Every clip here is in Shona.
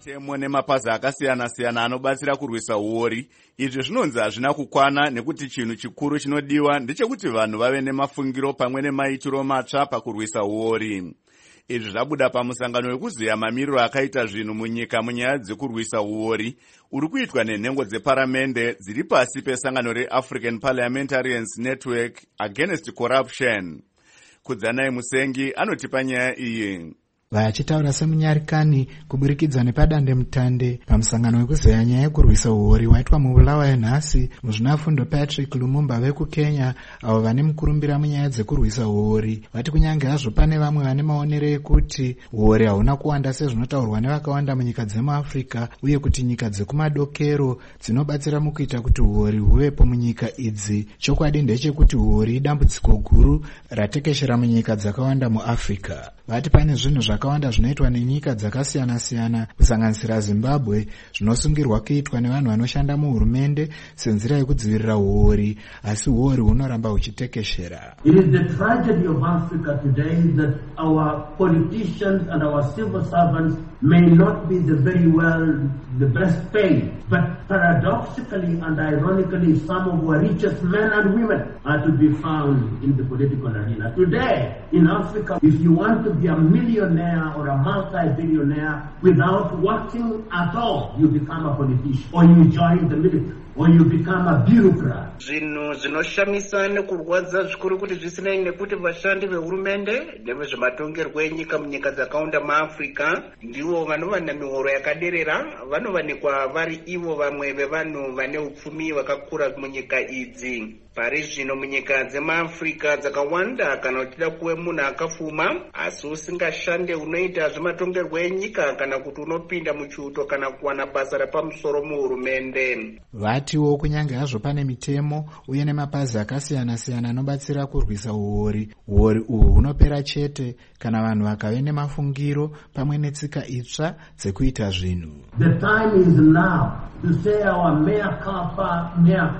mitemo nemapazi akasiyana-siyana anobatsira kurwisa uori. Izvi zvinonzi hazvina kukwana nekuti chinhu chikuru chinodiwa ndechekuti vanhu vave nemafungiro pamwe nemaitiro matsva pakurwisa uori. Izvi zvabuda pamusangano wekuziya mamiriro akaita zvinhu munyika munyaya dzekurwisa uori uri kuitwa nenhengo dzeparamende dziri pasi pesangano reAfrican Parliamentarians Network Against Corruption. Kudzanai Musengi anotipa nyaya iyi. Vachitaura semunyarikani kuburikidza nepadande mutande pamusangano wekuzeya nyaya yekurwisa uori waitwa mubulawayo nhasi muzvinafundo Patrick Lumumba vekukenya avo vane mukurumbira munyaya dzekurwisa uori vati kunyange hazvo pane vamwe vane maonero ekuti uori hauna kuwanda sezvinotaurwa nevakawanda munyika dzemuAfrica uye kuti nyika dzekumadokero dzinobatsira mukuita kuti uori huvepo munyika idzi. Chokwadi ndechekuti uori idambudziko guru ratekeshera munyika dzakawanda muAfrica. Vati pane zvinhu zvakawanda zvinoitwa nenyika dzakasiyana-siyana kusanganisira Zimbabwe zvinosungirwa kuitwa nevanhu vanoshanda muhurumende senzira yekudzivirira uori, asi uori hunoramba huchitekeshera. It is the tragedy of Africa today that our politicians and our civil servants may not be the best paid, but paradoxically and ironically some of our richest men and women are to be found in the political arena. Today in Africa, if you want to be a millionaire or a multi-billionaire without working at all, you become a politician or you join the military or you become a bureaucrat. Zvinhu zvinoshamisa nekurwadza zvikuru kuti zvisinei nekuti vashandi vehurumende nevezvematongerwo enyika munyika dzakawanda muAfrica ndivo vanova nemihoro yakaderera, vanovanikwa vari ivo vamwe vevanhu vane upfumi hwakakura munyika idzi. Pari zvino munyika dzemuAfrica dzakawanda kana uchida kuve munhu akafuma asi usingashande unoita zvematongerwo enyika kana kuti unopinda muchiuto kana kuwana basa rapamusoro muhurumende. Vatiwo kunyange hazvo pane mitemo uye nemapazi akasiyana-siyana anobatsira kurwisa uori uhu hunopera chete kana vanhu vakave nemafungiro pamwe netsika itsva dzekuita zvinhu. The time is now to say our mea culpa,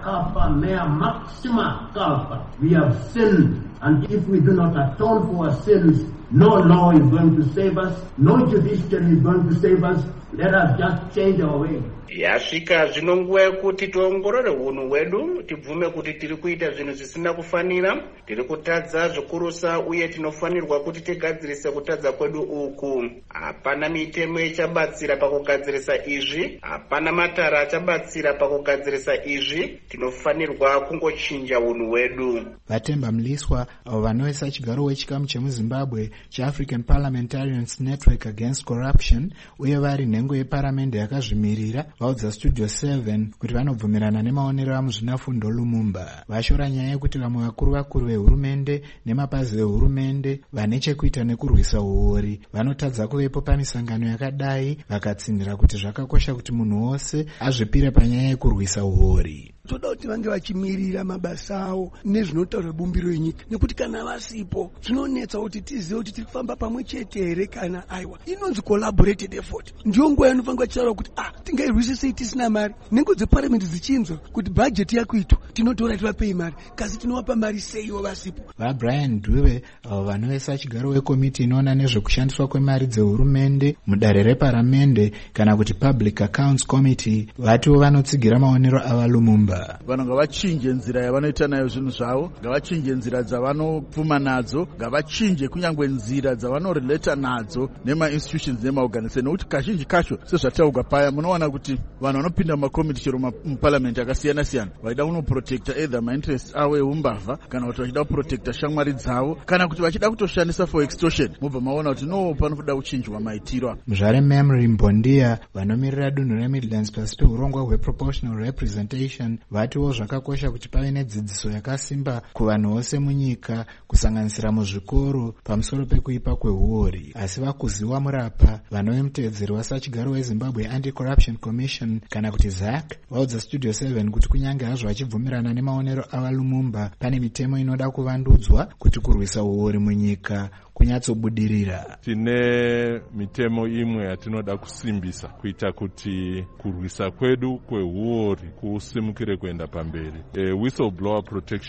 mea maxima culpa. We have sinned, and if we do not atone for our sins, no law is going to save us, no judiciary is going to save us. Let us just change our way. Yasvika zvino nguva yekuti tiongorore hunhu hwedu, tibvume kuti tiri kuita zvinhu zvisina kufanira, tiri kutadza zvikurusa uye tinofanirwa kuti tigadzirise kutadza kwedu uku. Hapana mitemo ichabatsira pakugadzirisa izvi, hapana matara achabatsira pakugadzirisa izvi, tinofanirwa kungochinja hunhu hwedu. Vatemba Mliswa avo vanovesa chigaro wechikamu chemuZimbabwe cheAfrican Parliamentarians Network Against Corruption uye vari nhengo yeparamende yakazvimirira vaudza Studio 7 kuti vanobvumirana nemaonero amuzvinafundo Lumumba. Vashora nyaya yekuti vamwe vakuru vehurumende nemapazi vehurumende vane chekuita nekurwisa uori vanotadza kuvepo pamisangano yakadai vakatsindira kuti zvakakosha kuti munhu wose azvipire panyaya yekurwisa uori. Toda kuti vange vachimirira mabasa avo nezvinotaura bumbiro yenyika nekuti kana vasipo zvinonetsa kuti tizive kuti tiri kufamba pamwe chete here kana aiwa. Inonzi collaborated effort. Ndiyo nguva yanofanirwa tichitaura kuti tingairwise sei tisina mari. Nhengo dzeparamendi dzichinzwa kuti bhajeti yakuitwa tinotora tivapei mari kasi tinovapa mari seiwo vasipo. VaBrian Dube avo vanovesa chigaro wekomiti inoona nezvekushandiswa kwemari dzehurumende mudare reparamende kana kuti Public Accounts Committee vatiwo vanotsigira maonero ava Lumumba. Vanhu ngavachinje nzira yavanoita nayo zvinhu zvavo, ngavachinje nzira dzavanopfuma nadzo, ngavachinje kunyangwe nzira dzavanorelata nadzo nema-institutions nema-organization, nekuti kazhinji kacho sezvataurwa paya munowana kuti vanhu vanopinda mumakomiti chero muparliament akasiyana-siyana vaida kunoprotecta either ma-interests avo eumbavha kana kuti vachida kuprotecta shamwari dzavo kana kuti vachida kutoshandisa for extortion. Mobva maona kuti no panoda kuchinjwa maitiro. Muzvare Memory Mbondia vanomirira dunhu reMidlands pasi peurongwa hweproportional representation vatiwo zvakakosha kuti pave nedzidziso yakasimba kuvanhu vose munyika kusanganisira muzvikoro pamusoro pekuipa kweuori. Asi vakuziwa murapa vanove mutevedzeri wasachigaro weZimbabwe Anti-Corruption Commission kana kuti ZAC vaudza Studio 7 kuti kunyange hazvo vachibvumirana nemaonero ava Lumumba pane mitemo inoda kuvandudzwa kuti kurwisa uori munyika kunyatsobudirira. Tine mitemo imwe yatinoda kusimbisa kuita kuti kurwisa kwedu kweuori kusimukire kuenda pamberi. Whistleblower protection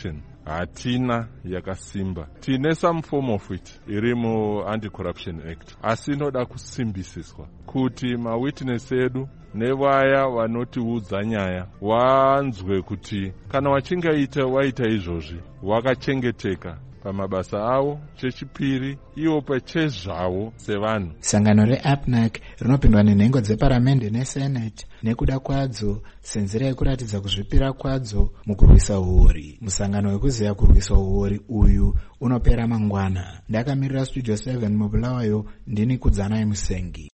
hatina yakasimba. Tine some form of it iri mu-Anti-Corruption Act, asi inoda kusimbisiswa kuti mawitness edu nevaya vanotiudza nyaya wanzwe kuti kana waita izvozvi wakachengeteka pamabasa avo. Chechipiri, ivo pachezvavo sevanhu. Sangano reAPNAC rinopindwa nenhengo dzeparamende nesenate nekuda kwadzo senzira yekuratidza kuzvipira kwadzo mukurwisa uori. Musangano wekuziya kurwisa uori uyu unopera mangwana. Ndakamirira Studio 7 mubulawayo, ndini Kudzanai Musengi.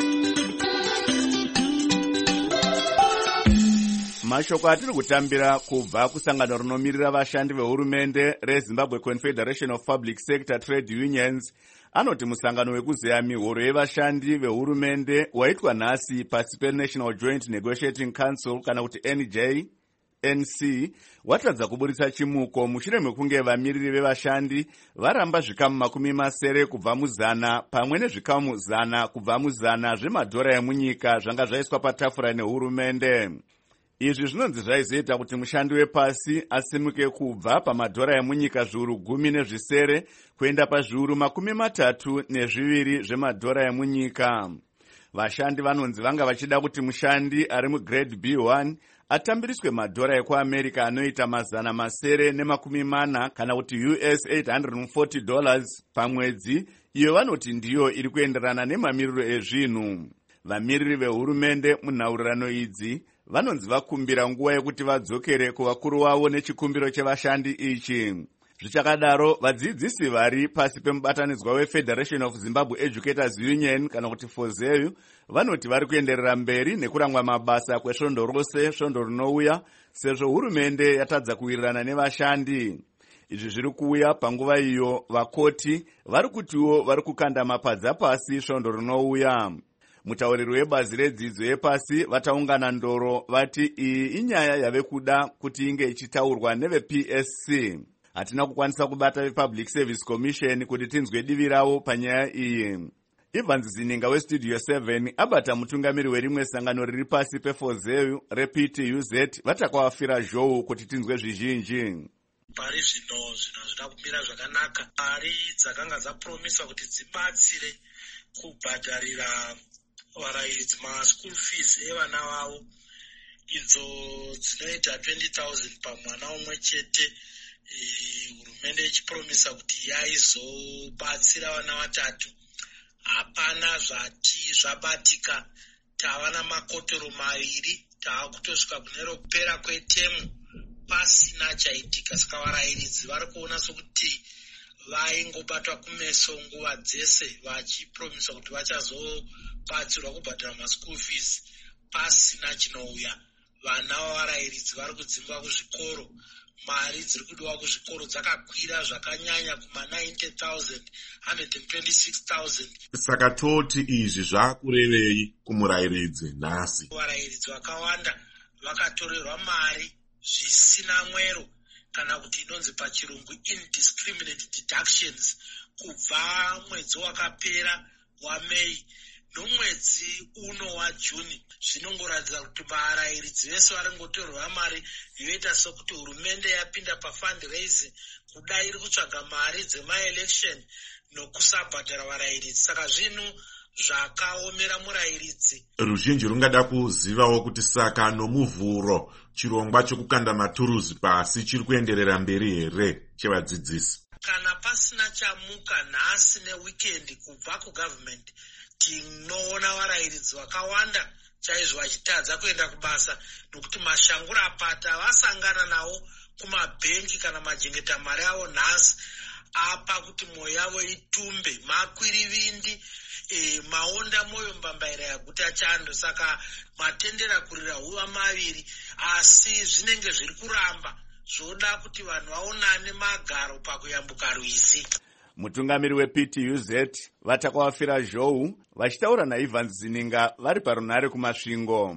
Mashoko atiri kutambira kubva kusangano rinomirira vashandi vehurumende reZimbabwe Confederation of Public Sector Trade Unions anoti musangano wekuzeya mihoro yevashandi vehurumende waitwa nhasi pasi peNational Joint Negotiating Council kana kuti NJNC watadza kuburitsa chimuko mushure mekunge vamiriri vevashandi varamba zvikamu 70 kubva muzana pamwe nezvikamu 100 kubva muzana zvemadhora emunyika zvanga zvaiswa patafura nehurumende. Izvi zvinonzi zvaizoita kuti mushandi wepasi asimuke kubva pamadhora emunyika zviuru 10 kuenda pazviuru 32 zvemadhora emunyika. Vashandi vanonzi vanga vachida kuti mushandi ari mugrade B1 atambiriswe madhora ekuAmerica anoita $440 kana kuti US $840 pamwedzi. Iyo vanoti ndiyo iri kuenderana nemamiriro ezvinhu. Vamiriri vehurumende munhaurirano idzi vanonzi vakumbira nguva yekuti vadzokere kuvakuru wavo nechikumbiro chevashandi ichi. Zvichakadaro, vadzidzisi vari pasi pemubatanidzwa weFederation of Zimbabwe Educators Union kana kuti FOZEU vanoti vari kuenderera mberi nekuramwa mabasa kwesvondo rose svondo rinouya sezvo hurumende yatadza kuwirirana nevashandi. Izvi zviri kuuya panguva iyo vakoti vari kutiwo vari kukanda mapadza pasi svondo rinouya. Mutauriri webazi redzidzo yepasi vataungana ndoro vati iyi inyaya yave kuda kuti inge ichitaurwa nevePSC. Hatina kukwanisa kubata vePublic Service Commission kuti tinzwe divi ravo panyaya iyi. Evans Zininga weStudio 7 abata mutungamiri werimwe sangano riri pasi peFOZEU rePTUZ vatakawafira zhou kuti tinzwe zvizhinji. Pari zvino zvina kumira zvakanaka. Pari dzakanga dzapromiswa kuti dzibatsire kubhadharira varairidzi school fees evana vavo idzo dzinoita 20,000 pamwana umwe chete. Hurumende ichipromisa kuti yaizobatsira vana vatatu. Hapana zvati zvabatika. Tava namakotoro 2 tava kutosvika kune ropera kwetemu pasina chaitika. Saka varairidzi vari kuona sokuti vaingobatwa kumeso nguva dzese vachipromisa kuti vachazobatsirwa kubhadhara maschool fees pasina chinouya. Vana vavarairidzi vari kudzimba kuzvikoro. Mari dziri kudiwa kuzvikoro dzakakwira zvakanyanya kuma 90,000 126,000. Saka toti izvi zvakurevei kumurairidzi nhasi? Varairidzi vakawanda vakatorerwa mari zvisina mwero kana kuti inonzi pachirungu indiscriminate deductions kubva mwedzi wakapera waMei nomwedzi uno waJuni. Zvinongoratidza kuti varairidzi vese varingotorerwa mari yoita sokuti hurumende yapinda pafundraising kuda iri kutsvaga mari dzemaelection nokusabhadhara varairidzi. Saka zvinhu zvakaomera murairidzi. Ruzhinji rungada kuzivawo kuti saka nomuvhuro chirongwa chokukanda maturuzi pasi chiri kuenderera mberi here chevadzidzisi? Kana pasina chamuka nhasi neweekend kubva kugovernment, tinoona varairidzi vakawanda chaizvo vachitadza kuenda kubasa nokuti mashanguro apata vasangana nawo kumabhengi kana majengeta mari avo nhasi apa kuti mwoyo yavo itumbe. Makwirivindi maonda moyo mbambaira yaguta chando. Saka matendera kurira huva 2 asi zvinenge zviri kuramba zvoda kuti vanhu vaonane magaro pakuyambuka rwizi. Mutungamiri wePTUZ vatakawafira zhou vachitaura naEvans Zininga vari parunhare kumasvingo.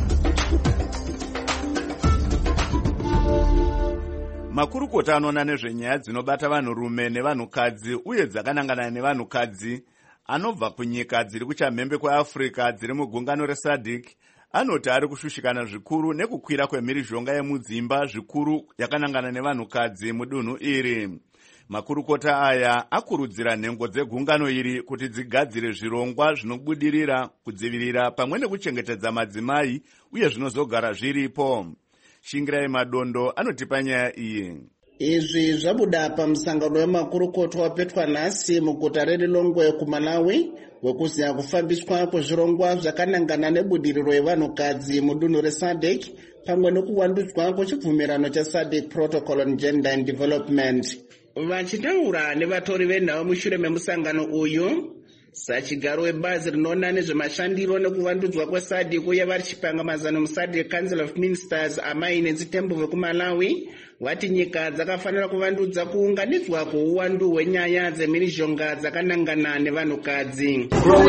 Makurukota anoona nezvenyaya dzinobata vanhurume nevanhukadzi uye dzakanangana nevanhukadzi anobva kunyika dziri kuchamhembe kweAfrica dziri mugungano reSADC anoti ari kushushikana zvikuru nekukwira kwemhirizhonga yemudzimba zvikuru yakanangana nevanhukadzi mudunhu iri. Makurukota aya akurudzira nhengo dzegungano iri kuti dzigadzire zvirongwa zvinobudirira kudzivirira pamwe nekuchengetedza madzimai uye zvinozogara zviripo. Shingirai Madondo anotipa nyaya iyi. Izvi zvabuda pamusangano wemakurukota wapetwa nhasi muguta reLilongwe kuMalawi wekuziya kufambiswa kwezvirongwa zvakanangana nebudiriro yevanhukadzi mudunhu reSADC pamwe nekuwandudzwa kwechibvumirano cheSADC Protocol on Gender and Development. Vachitaura nevatori venhau mushure memusangano uyu, sachigaro webazi rinoona nezvemashandiro nekuvandudzwa kweSADC uye vari chipanga mazano muSADC Council of Ministers amai nedzitembo vekuMalawi vati nyika dzakafanira kuvandudza kuunganidzwa kweuwandu hwenyaya dzemhirizhonga dzakanangana nevanhukadzi.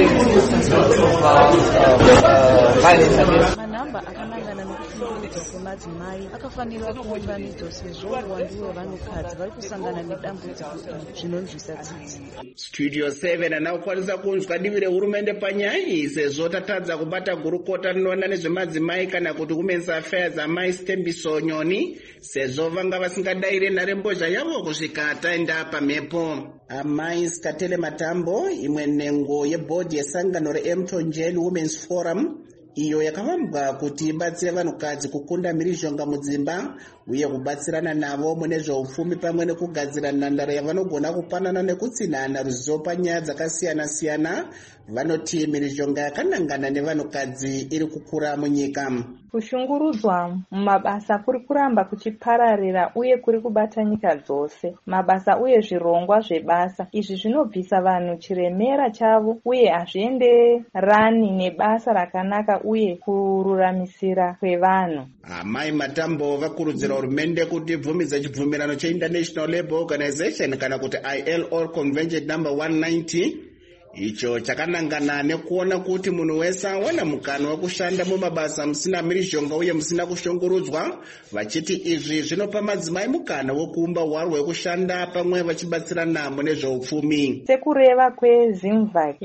Manhamba akanangana nekufungidzwa kwemadzimai akafanira kuunganidzwa sezvo uwandu hwevanhukadzi vari kusangana nedambudziko zvinonzwisa tsitsi. Studio 7 anakwanisa kunzwa divi rehurumende panyaya iyi sezvo tatadza kubata gurukota rinoona nezvemadzimai kana kuti Women's Affairs amai Stembiso Nyoni sezvo vanga vasingadaire nharembozha yavo kusvika taenda pamhepo. Amai Skatele Matambo, imwe nhengo yebhodhi yesangano reMtonjeni Women's Forum, iyo yakavambwa kuti ibatsire vanhukadzi kukunda mhirizhonga mudzimba uye kubatsirana navo mune zveupfumi pamwe nekugadzira nhandare yavanogona kupanana nekutsinhana ruzivo panyaya dzakasiyana-siyana, vanoti mhirizhonga yakanangana nevanhukadzi iri kukura munyika. Kushungurudzwa mumabasa kuri kuramba kuchipararira uye kuri kubata nyika dzose. Mabasa uye zvirongwa zvebasa izvi zvinobvisa vanhu chiremera chavo uye hazvienderani nebasa rakanaka uye kururamisira kwevanhu. Amai Matambo vakurudzira hurumende kuti ibvumidze chibvumirano cheInternational Labour Organization kana kuti ILO Convention number 190 icho chakanangana nekuona kuti munhu wese awana mukana wekushanda mumabasa musina mhirizhonga uye musina kushungurudzwa, vachiti izvi zvinopa madzimai mukana wekuumba hwaro hwekushanda pamwe vachibatsirana mune zveupfumi. Sekureva kweZimvac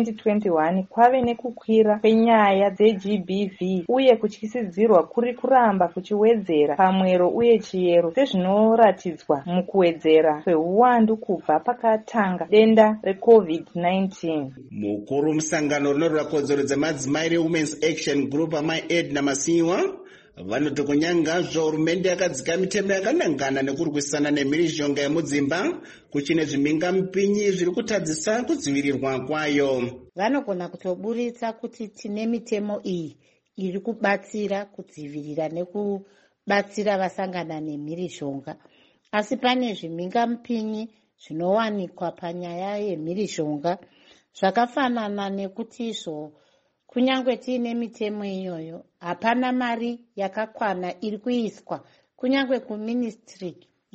ya2021 kwave nekukwira kwenyaya dzeGBV uye kutyisidzirwa kuri kuramba kuchiwedzera pamwero uye chiyero sezvinoratidzwa mukuwedzera kweuwandu kubva pakatanga denda reCovid-19. Mukuru musangano rinorwira kodzero dzemadzimai reWomen's Action Group amai Edna Masiwa vanoti kunyangazvo hurumende yakadzika mitemo yakanangana nekurwisana nemhirizhonga yemudzimba kuchine zvimhingamupinyi zviri kutadzisa kudzivirirwa kwayo. Vanogona kutoburitsa kuti tine mitemo iyi iri kubatsira kudzivirira nekubatsira vasangana nemhirizhonga, asi pane zvimhingamupinyi zvinowanikwa panyaya yemhirizhonga zvakafanana nekuti izvo kunyange tiine mitemo iyoyo hapana mari yakakwana iri kuiswa kunyange kuministry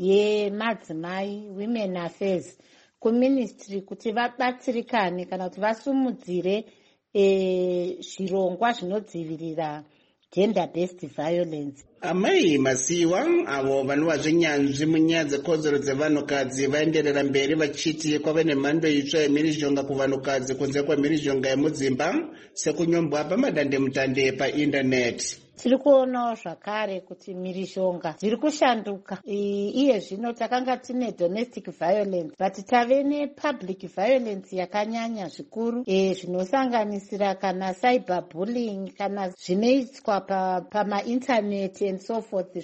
yemadzimai Women Affairs, kuministry kuti vabatsirikane kana kuti vasumudzire zvirongwa zvinodzivirira gender based violence. Amai Masiwa avo vanova zvenyanzvi munyaya dzekodzero dzevanhukadzi vaenderera mberi vachiti kwave nemhando itsva yemhirizhonga kuvanhukadzi kunze kwemhirizhonga yemudzimba sekunyombwa pamadandemutande paindaneti. Tiri kuonawo zvakare kuti mhirizhonga dziri kushanduka. Iye zvino takanga tine domestic violence but tave nepublic violence yakanyanya zvikuru zvinosanganisira kana cyberbullying kana zvinoitwa pamaintaneti and so forth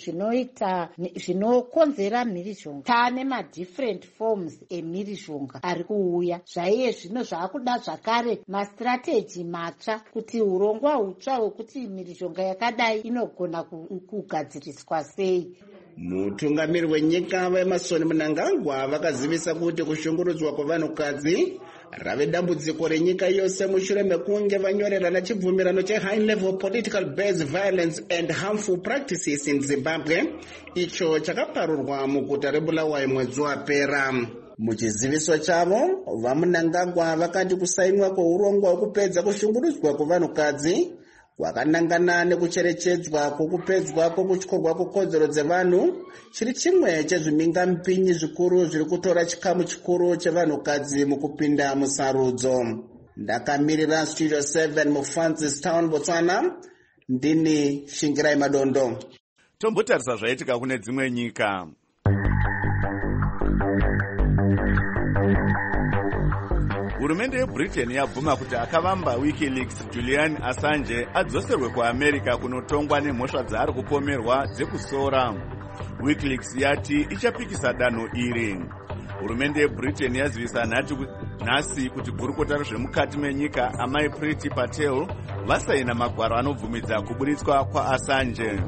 zvinokonzera mhirizhonga. Taane madifferent forms emhirizhonga ari kuuya. Zvaiye zvino zvaakuda zvakare mastrategy matsva kuti urongwa hutsva hwekuti mhirizhonga yakadai inogona kugadziriswa sei. Mutungamiri wenyika vaEmmerson Mnangagwa vakazivisa kuti kushungurudzwa kwevanhukadzi rave dambudziko renyika yose mushure mekunge vanyorerana chibvumirano cheHigh Level Political Based Violence and Harmful Practices in Zimbabwe, icho chakaparurwa muguta reBulawayo mwedzi wapera. Muchiziviso chavo, vaMnangagwa vakati kusainwa kweurongwa hwekupedza kushungurudzwa kwevanhukadzi kwakanangana nekucherechedzwa kwokupedzwa kwokutyorwa kwekodzero dzevanhu chiri chimwe chezvimhingamupinyi zvikuru zviri kutora chikamu chikuru chevanhukadzi mukupinda musarudzo. Ndakamirira Studio 7 muFrancis Town, Botswana, ndini Shingirai Madondo. Tombotarisa zvaitika kune dzimwe nyika. Hurumende yeBritain yabvuma kuti akavamba WikiLeaks Julian Assange adzoserwe kuAmerica kunotongwa nemhosva dzaari kupomerwa dzekusora. WikiLeaks yati ichapikisa danho iri. Hurumende yeBritain yazivisa nhasi kuti gurukota rezvemukati menyika amai Priti Patel vasaina magwaro anobvumidza kuburitswa kwaAssange.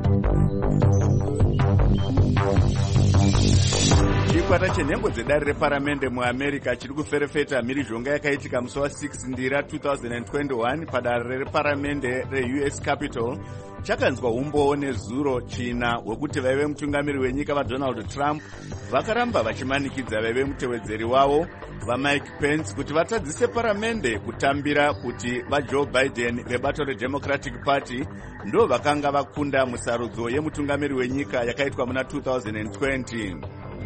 Chikwata chenhembo dzedare reparamende muAmerica chiri kuferefeta mhirizhonga yakaitika musi wa6 Ndira 2021 padare reparamende reUS Capitol chakanzwa umboo nezuro china hwekuti vaive mutungamiri wenyika vaDonald Trump vakaramba vachimanikidza vaive mutevedzeri wavo vaMike Pence kuti vatadzise paramende kutambira kuti vaJoe Biden vebato reDemocratic Party ndo vakanga vakunda musarudzo yemutungamiri wenyika yakaitwa muna 2020.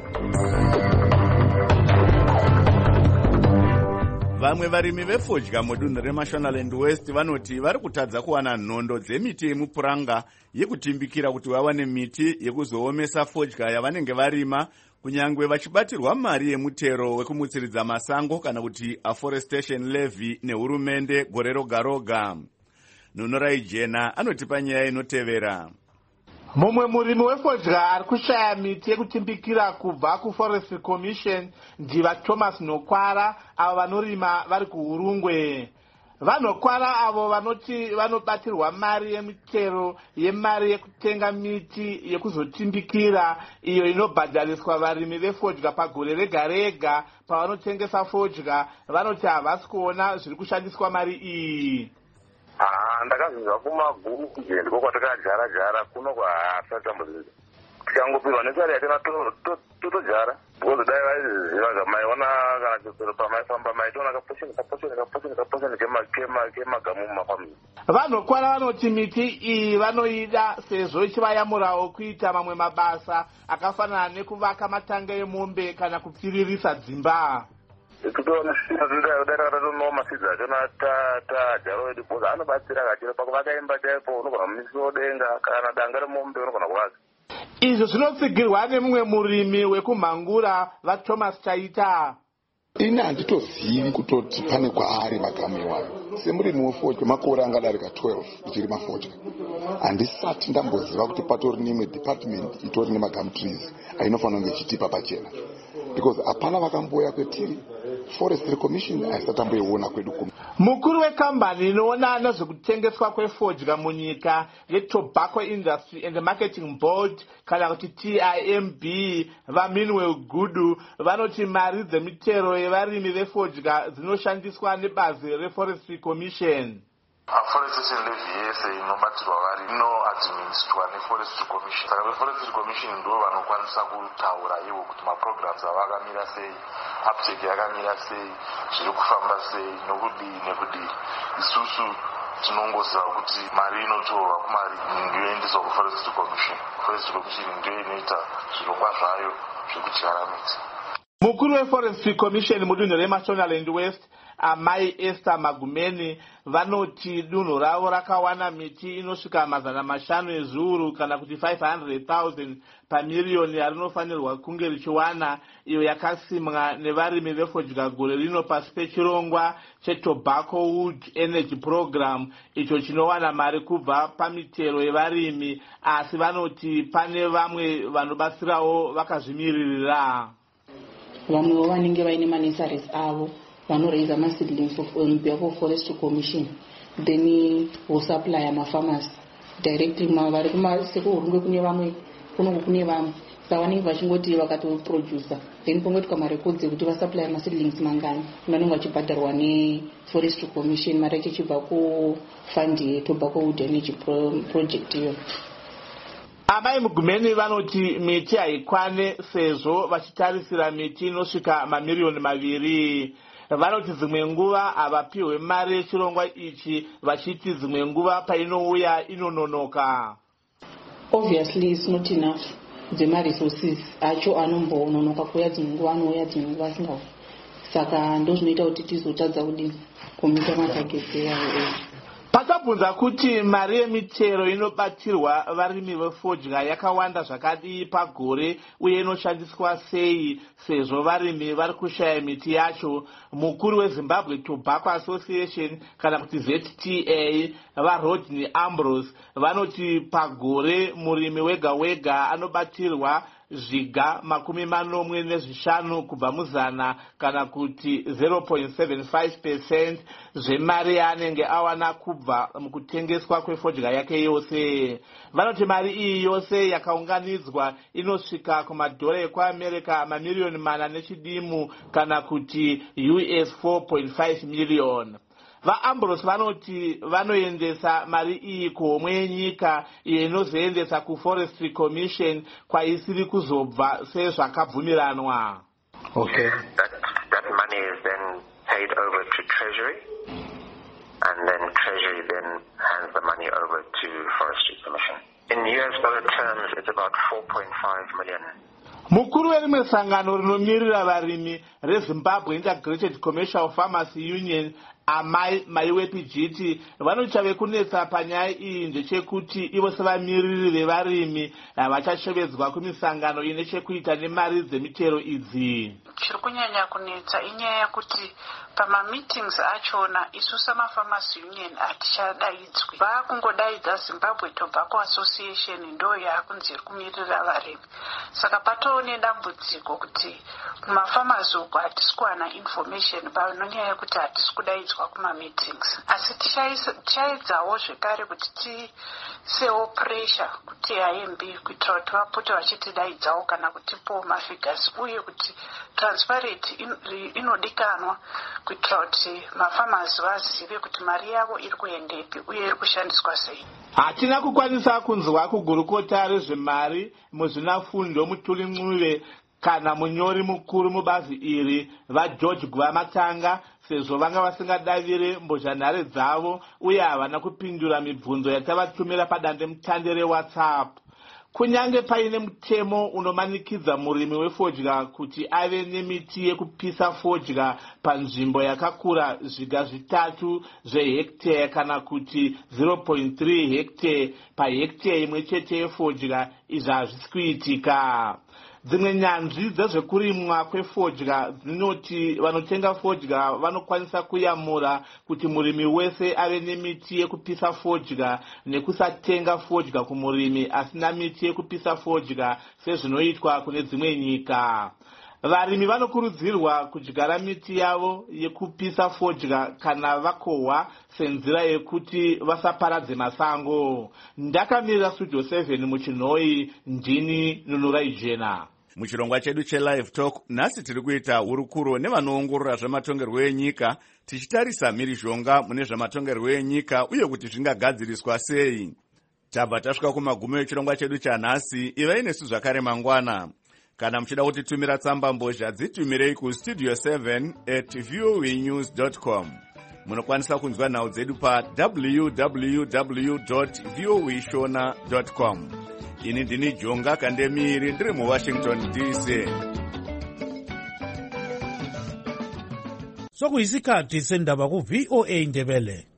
Vamwe varimi vefodya mudunhu reMashonaland West vanoti vari kutadza kuwana nhondo dzemiti yemupuranga yekutimbikira kuti vawane miti yekuzoomesa fodya yavanenge varima, kunyangwe vachibatirwa mari yemutero wekumutsiridza masango kana kuti afforestation levy nehurumende gore roga roga. Nhonorai Jena anotipa nyaya inotevera. Mumwe murimi wefodya ari kushaya miti yekutimbikira kubva kuForestry Commission ndiva Thomas Nokwara avo vanorima vari kuHurungwe. VaNokwara avo vanoti vanobatirwa mari yemitero yemari yekutenga miti yekuzotimbikira iyo inobhadhariswa varimi vefodya pagore rega rega pavanotengesa fodya. Vanoti havasi kuona zviri kushandiswa mari iyi. Ndakazvinzwa kumaguru kuti ndiko kwatakajara kuno kwasatambudzika tikangopirwa nesari yatina totojara because dai vaiziva zamaiona kana chitsoro pamaifamba maitoona kaposheni kemagamu mumafamili. VaNokwara vanoti miti iyi vanoida sezvo ichivayamurawo kuita mamwe mabasa akafanana nekuvaka matanga emombe kana kupfiririsa dzimba. Izvo zvinotsigirwa nemumwe murimi wekumhangura vaThomas Chaita. Ini handitozivi kutoti pane kwaari magamu iwayo. Semurimi wefodya makore angadarika 12 ichirima fodya. Handisati ndamboziva kuti patori nemwe department itori nemagamu trees ainofanira kunge ichitipa pachena. Because hapana vakamboya kwetiri. Forestry Commission aisatamboiona kwedu kuno. Mukuru wekambani inoona nezvekutengeswa kwefodya munyika yeTobacco Industry and Marketing Board kana kuti TIMB vaMinwell Gudu vanoti mari dzemitero yevarimi vefodya dzinoshandiswa nebazi reForestry Commission. Afforestation levy yese inobatirwa vari inoadministrwa neForestry Commission. Saka veForestry Commission ndo vanokwanisa kutaura ivo kuti maprograms avakamira sei, uptake yakamira sei, zviri kufamba sei, nekudii. Isusu tinongoziva kuti mari inotorwa kumari ndiyoendeswa kuForestry Commission. Forestry Commission ndiyo inoita zvirongwa zvayo zvekudyara miti. Mukuru weForestry Commission mudunhu reMashonaland West amai Esther Magumeni vanoti dunhu ravo rakawana miti inosvika 500 ezviuru kana kuti 500,000 pamiriyoni yarinofanirwa kunge richiwana, iyo yakasimwa nevarimi vefodya gore rino pasi pechirongwa cheTobacco Wood Energy Program icho chinowana mari kubva pamitero yevarimi, asi vanoti pane vamwe vanobatsirawo vakazvimiririra. Vamwe vanenge vaine manesaries avo vanoraise maseedlings on behalf of Forestry Commission, then vosupply mafarmers directly vari kumasekuhurungwe kune vamwe kunongo kune vamwe saka vanenge vachingoti vakatoproducer then pongoitwa marekodzi ekuti vasupply maseedlings mangani vanenge vachibhadharwa neForestry Commission mari yacho ichibva kufund yeTobacco Wood Energy Project iyo. Amai Mugumeni vanoti miti haikwane sezvo vachitarisira miti inosvika mamiriyoni 2. Vanoti dzimwe nguva havapiwe mari yechirongwa ichi vachiti dzimwe nguva painouya inononoka. Obviously it's not enough. The resources acho anombononoka kuya dzimwe nguva anouya dzimwe nguva asingauyi. Saka ndozvinoita kuti tizotadza kudini kumita matagedzi yawo. Pasabvunza kuti mari yemichero inobatirwa varimi vefodya yakawanda zvakadii pagore uye inoshandiswa sei sezvo varimi vari kushaya miti yacho. Mukuru weZimbabwe Tobacco Association kana kuti ZTA vaRodney Ambrose vanoti pagore murimi wega wega anobatirwa zviga 45 kubva muzana kana kuti 0.75% zvemari yaanenge awana kubva mukutengeswa kwefodya yake yose. Vanoti mari iyi yose yakaunganidzwa inosvika kumadhora ekuAmerica mamiliyoni 4 kana kuti US 4.5 million. VaAmbrose vanoti vanoendesa mari iyi kuhomwe yenyika iyo inozoendesa kuForestry Commission kwaisiri kuzobva sezvakabvumiranwa. Okay. That money is then paid over to Treasury, and then Treasury then hands the money over to Forestry Commission. In US dollar terms, it's about 4.5 million. Mukuru werimwe sangano rinomirira varimi reZimbabwe Integrated Commercial Farmers Union Amai Maiwepijiti vanochave kunetsa panyaya iyi ndechekuti ivo sevamiriri vevarimi vachashevedzwa kumisangano ine chekuita nemari dzemichero idzi. Chiri kunyanya kunetsa inyaya yekuti pamameetings achona isu samafarmers union hatichadaidzwi. Vakungodaidza Zimbabwe Tobacco Association ndo yakunzi kumirira varimi. Saka patoo nedambudziko kuti kumafarmers uko hatisi kuwana information panonyaya yekuti hatisi kudaidzwa kumameetings. Asi tichaedzawo zvekare kuti tisewo pressure kuti IMB kuitira kuti vapote vachitidaidzawo kana kutipawo mafigures uye kuti transparency inodikanwa kuitira kuti mafarmers vazive kuti mari yavo iri kuendepi uye iri kushandiswa sei. Hatina kukwanisa kunzwa kugurukota rezvemari muzvinafundo Mutuli Ncube kana munyori mukuru mubazi iri vaGeorge Guvamatanga sezvo vanga vasingadavire mbozhanhare dzavo uye havana kupindura mibvunzo yatavatumira padandemutande reWhatsApp. Kunyange paine mutemo unomanikidza murimi wefodya kuti ave nemiti yekupisa fodya panzvimbo yakakura zviga 3 zvehekteya kana kuti 0.3 hekteya pahekteya imwe chete yefodya, izvi hazvisi kuitika. Dzimwe nyanzvi dzezvekurimwa kwefodya dzinoti vanotenga fodya vanokwanisa kuyamura kuti murimi wese ave nemiti yekupisa fodya nekusatenga fodya kumurimi asina miti yekupisa fodya sezvinoitwa kune dzimwe nyika. Varimi vanokurudzirwa kudyara miti yavo yekupisa fodya kana vakohwa senzira yekuti vasaparadze masango. Ndakamirira Studio 7 muChinhoi, ndini Nunurai Jena. Muchirongwa chedu cheLive Talk nhasi tiri kuita hurukuro nevanoongorora zvamatongerwo enyika, tichitarisa mhirizhonga mune zvamatongerwo enyika uye kuti zvingagadziriswa sei. Tabva tasvika kumagumo echirongwa chedu chanhasi. Ivai nesu zvakare mangwana. Kana muchida kutitumira tsamba mbozha dzitumirei kustudio7@voanews.com. Munokwanisa kunzwa nhau dzedu pa www.voashona.com. Ini ndini Jonga Kandemiri ndiri muWashington DC. Sokuyisikhathi sendaba ku VOA Ndebele.